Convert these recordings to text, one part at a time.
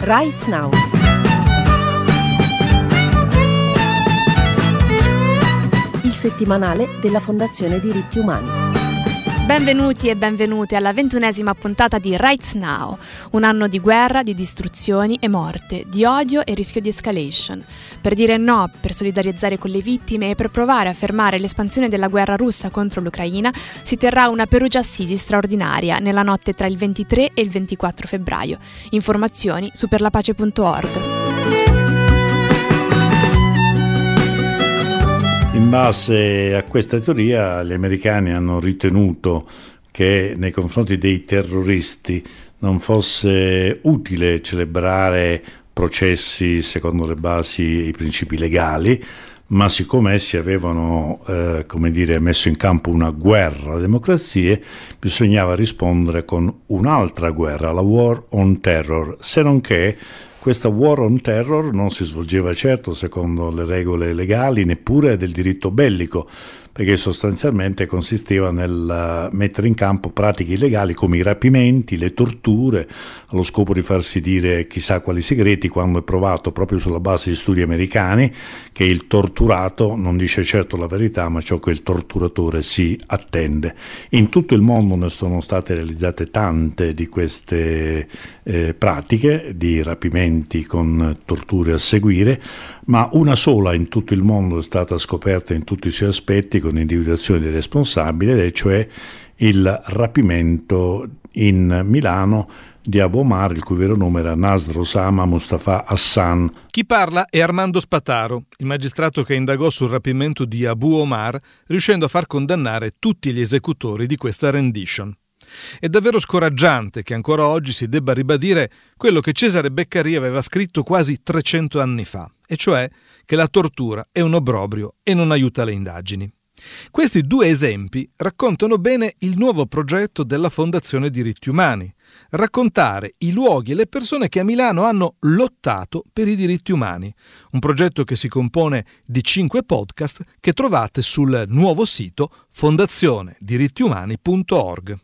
Rights Now. Il settimanale della Fondazione Diritti Umani. Benvenuti e benvenute alla 21ª puntata di Rights Now, un anno di guerra, di distruzioni e morte, di odio e rischio di escalation. Per dire no, per solidarizzare con le vittime e per provare a fermare l'espansione della guerra russa contro l'Ucraina, si terrà una Perugia Assisi straordinaria nella notte tra il 23 e il 24 febbraio. Informazioni su perlapace.org. In base a questa teoria, gli americani hanno ritenuto che nei confronti dei terroristi non fosse utile celebrare processi secondo le basi e i principi legali, ma siccome essi avevano messo in campo una guerra alle democrazie, bisognava rispondere con un'altra guerra, la War on Terror, se non che questa War on Terror non si svolgeva certo secondo le regole legali, neppure del diritto bellico, perché sostanzialmente consisteva nel mettere in campo pratiche illegali come i rapimenti, le torture, allo scopo di farsi dire chissà quali segreti, quando è provato proprio sulla base di studi americani che il torturato non dice certo la verità, ma ciò che il torturatore si attende. In tutto il mondo ne sono state realizzate tante di queste pratiche di rapimenti con torture a seguire, ma una sola in tutto il mondo è stata scoperta in tutti i suoi aspetti con individuazione dei responsabili, ed è cioè il rapimento in Milano di Abu Omar, il cui vero nome era Nasr Osama Mustafa Hassan. Chi parla è Armando Spataro, il magistrato che indagò sul rapimento di Abu Omar, riuscendo a far condannare tutti gli esecutori di questa rendition. È davvero scoraggiante che ancora oggi si debba ribadire quello che Cesare Beccaria aveva scritto quasi 300 anni fa, e cioè che la tortura è un obbrobrio e non aiuta le indagini. Questi due esempi raccontano bene il nuovo progetto della Fondazione Diritti Umani: raccontare i luoghi e le persone che a Milano hanno lottato per i diritti umani, un progetto che si compone di 5 podcast che trovate sul nuovo sito fondazioneDirittiUmani.org.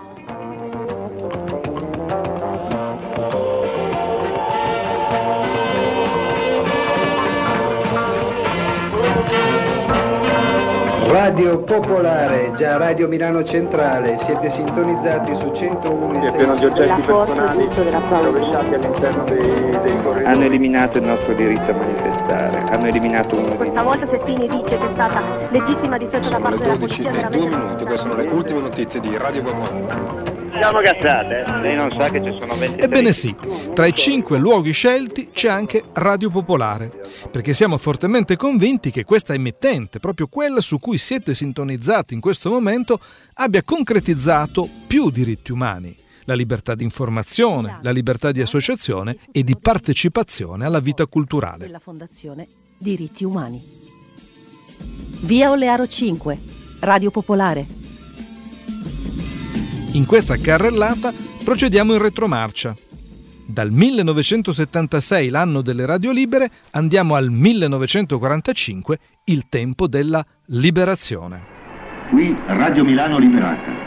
Radio Popolare, già Radio Milano Centrale, siete sintonizzati su 101. È pieno di oggetti personali rovesciati all'interno dei corridoi. Hanno eliminato il nostro diritto a manifestare, hanno eliminato uno. Questa volta Settini dice che è stata legittima difesa da parte della polizia. Sono le 12 e 2 minuti, queste sono le ultime notizie di Radio Popolare. Siamo cazzate, lei non sa che ci sono 23. Ebbene sì, tra i 5 luoghi scelti c'è anche Radio Popolare, perché siamo fortemente convinti che questa emittente, proprio quella su cui siete sintonizzati in questo momento, abbia concretizzato più diritti umani: la libertà di informazione, la libertà di associazione e di partecipazione alla vita culturale. Della Fondazione Diritti Umani. Via Olearo 5, Radio Popolare. In questa carrellata procediamo in retromarcia. Dal 1976, l'anno delle radio libere, andiamo al 1945, il tempo della liberazione. Qui Radio Milano Liberata.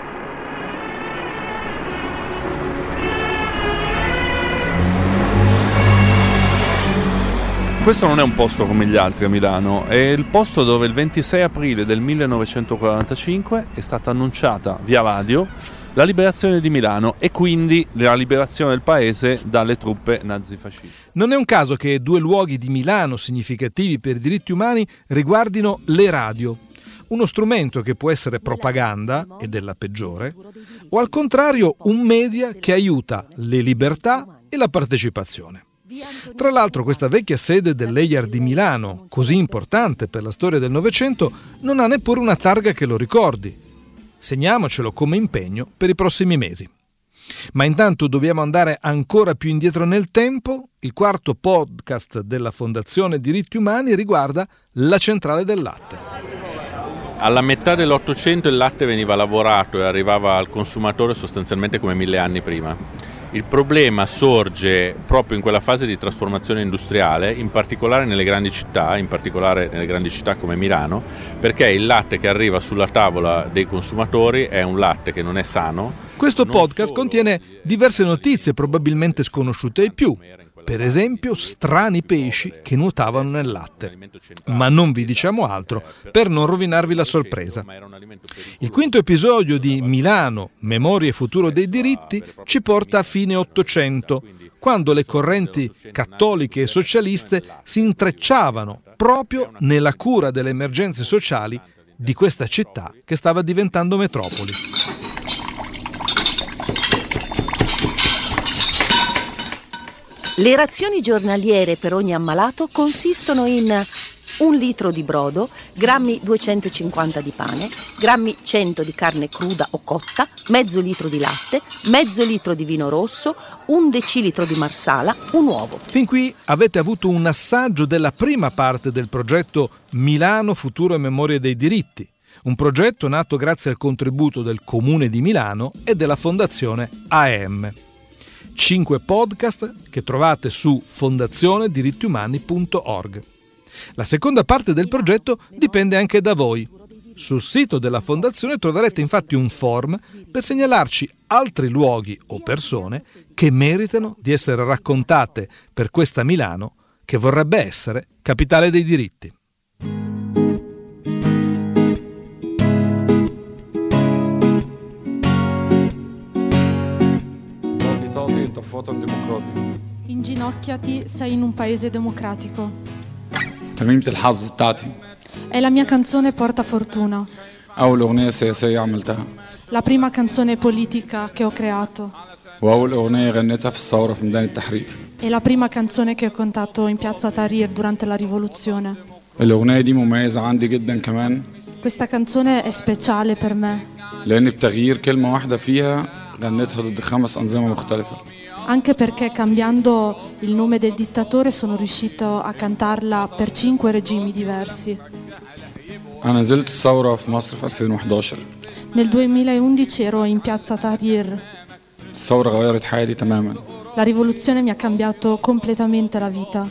Questo non è un posto come gli altri a Milano, è il posto dove il 26 aprile del 1945 è stata annunciata via radio la liberazione di Milano e quindi la liberazione del paese dalle truppe nazifasciste. Non è un caso che 2 luoghi di Milano significativi per i diritti umani riguardino le radio, uno strumento che può essere propaganda, e della peggiore, o al contrario un media che aiuta le libertà e la partecipazione. Tra l'altro questa vecchia sede dell'EIAR di Milano, così importante per la storia del Novecento, non ha neppure una targa che lo ricordi. Segniamocelo come impegno per i prossimi mesi. Ma intanto dobbiamo andare ancora più indietro nel tempo. Il quarto podcast della Fondazione Diritti Umani riguarda la centrale del latte. Alla metà dell'Ottocento il latte veniva lavorato e arrivava al consumatore sostanzialmente come 1000 anni prima. Il problema sorge proprio in quella fase di trasformazione industriale, in particolare nelle grandi città, come Milano, perché il latte che arriva sulla tavola dei consumatori è un latte che non è sano. Questo podcast contiene diverse notizie probabilmente sconosciute ai più. Per esempio, strani pesci che nuotavano nel latte. Ma non vi diciamo altro per non rovinarvi la sorpresa. Il quinto episodio di Milano, Memoria e futuro dei diritti, ci porta a fine Ottocento, quando le correnti cattoliche e socialiste si intrecciavano proprio nella cura delle emergenze sociali di questa città che stava diventando metropoli. Le razioni giornaliere per ogni ammalato consistono in 1 litro di brodo, grammi 250 di pane, grammi 100 di carne cruda o cotta, mezzo litro di latte, mezzo litro di vino rosso, 1 decilitro di marsala, un uovo. Fin qui avete avuto un assaggio della prima parte del progetto Milano, futuro e memoria dei diritti, un progetto nato grazie al contributo del Comune di Milano e della Fondazione AM. 5 podcast che trovate su fondazionedirittiumani.org. La seconda parte del progetto dipende anche da voi. Sul sito della Fondazione troverete infatti un form per segnalarci altri luoghi o persone che meritano di essere raccontate per questa Milano che vorrebbe essere capitale dei diritti. Inginocchiati, sei in un paese democratico. تميمة الحظ بتاعتي. È la mia canzone porta fortuna. أول أغنية سياسية عملتها. La prima canzone politica che ho creato. وأول أغنية غنيتها في الثورة في ميدان التحرير. È la prima canzone che ho cantato in piazza Tahrir durante la rivoluzione. الأغنية دي مميزة عندي جدا كمان. Questa canzone è speciale per me. لأن بتغيير كلمة واحدة فيها غنيتها ضد 5 أنظمة مختلفة. Anche perché cambiando il nome del dittatore sono riuscito a cantarla per 5 regimi diversi. أنا نزلت الثورة في مصر في 2011. Nel 2011 ero in piazza Tahrir. الثورة غيرت حياتي تماما. La rivoluzione mi ha cambiato completamente la vita.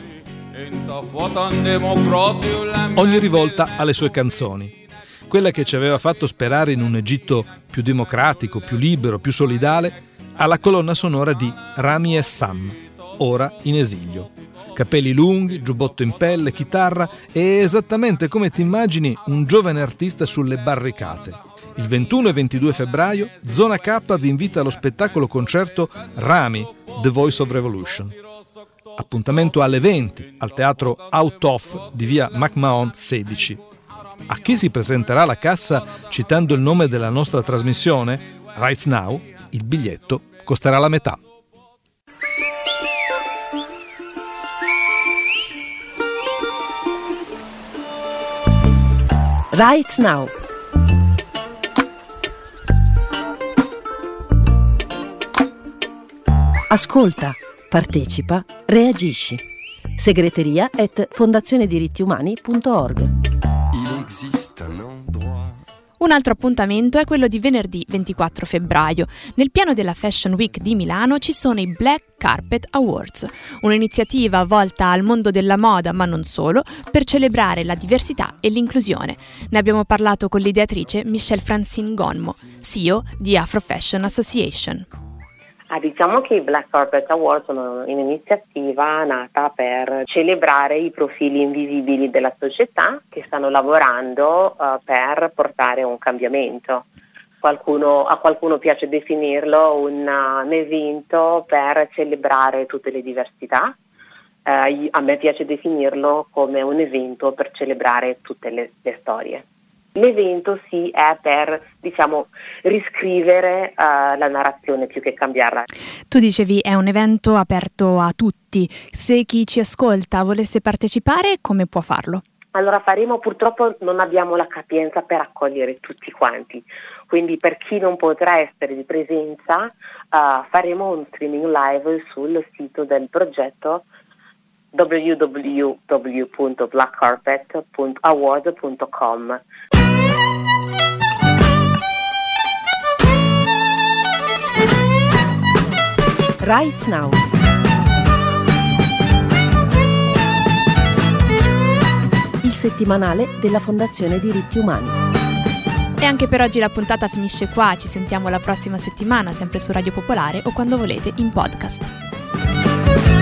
Ogni rivolta ha le sue canzoni. Quella che ci aveva fatto sperare in un Egitto più democratico, più libero, più solidale, alla colonna sonora di Rami e Sam, ora in esilio. Capelli lunghi, giubbotto in pelle, chitarra e esattamente come ti immagini un giovane artista sulle barricate. Il 21 e 22 febbraio Zona K vi invita allo spettacolo concerto Rami, The Voice of Revolution. Appuntamento alle 20 al teatro Out Of di via McMahon 16. A chi si presenterà alla cassa citando il nome della nostra trasmissione, Right Now, il biglietto costerà la metà. Right Now. Ascolta, partecipa, reagisci. segreteria@fondazionedirittiumani.org. Un altro appuntamento è quello di venerdì 24 febbraio. Nel piano della Fashion Week di Milano ci sono i Black Carpet Awards, un'iniziativa volta al mondo della moda, ma non solo, per celebrare la diversità e l'inclusione. Ne abbiamo parlato con l'ideatrice Michelle Francine Gonmo, CEO di Afro Fashion Association. Diciamo che i Black Carpet Awards sono un'iniziativa nata per celebrare i profili invisibili della società che stanno lavorando per portare un cambiamento. A qualcuno piace definirlo un evento per celebrare tutte le diversità. A me piace definirlo come un evento per celebrare tutte le storie. L'evento sì è per, riscrivere la narrazione più che cambiarla. Tu dicevi è un evento aperto a tutti. Se chi ci ascolta volesse partecipare, come può farlo? Allora purtroppo non abbiamo la capienza per accogliere tutti quanti, quindi per chi non potrà essere di presenza faremo un streaming live sul sito del progetto www.blackcarpet.award.com. Rights Now. Il settimanale della Fondazione Diritti Umani. E anche per oggi la puntata finisce qua, ci sentiamo la prossima settimana sempre su Radio Popolare o quando volete in podcast.